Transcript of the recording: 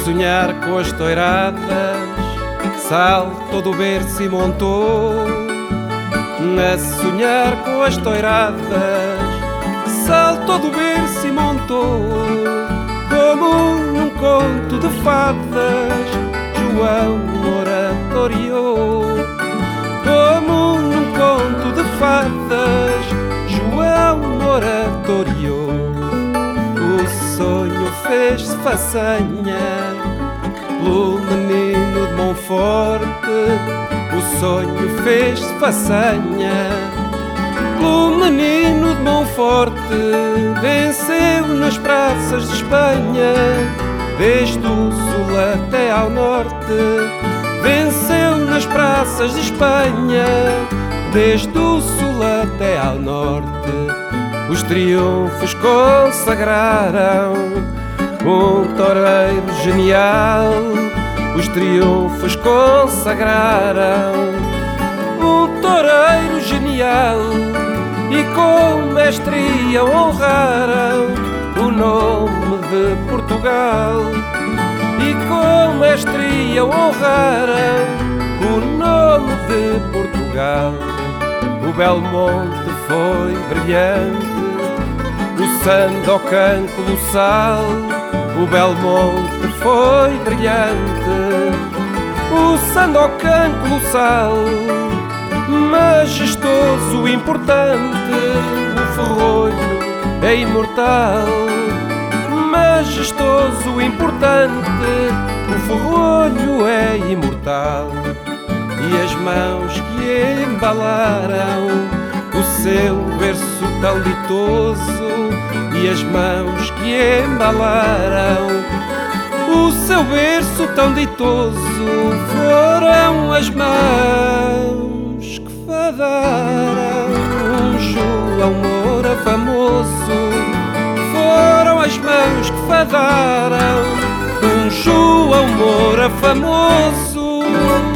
sonhar com as toiradas, saltou do berço e montou. A sonhar com as toiradas, saltou do berço e montou. Como num conto de fadas, João oratoriou. Como num conto de fadas, João oratoriou. O sonho fez-se façanha pelo menino de Monforte. O sonho fez-se façanha pelo menino de Monforte. Venceu nas praças de Espanha, desde o sul até ao norte. Venceu nas praças de Espanha, desde o sul até ao norte. Os triunfos consagraram um toureiro genial. Os triunfos consagraram um toureiro genial, e com mestria honraram o nome de Portugal. E com mestria honraram o nome de Portugal. O Belmonte foi brilhante, o Sandokan colossal. O Belmonte foi brilhante, o Sandokan colossal. Majestoso, importante, o ferrolho é imortal. Majestoso, importante, o ferrolho é imortal. E as mãos que embalaram o seu berço tão ditoso, e as mãos que embalaram o seu berço tão ditoso, foram as mãos que fadaram um João Moura famoso. Foram as mãos que fadaram um João Moura famoso.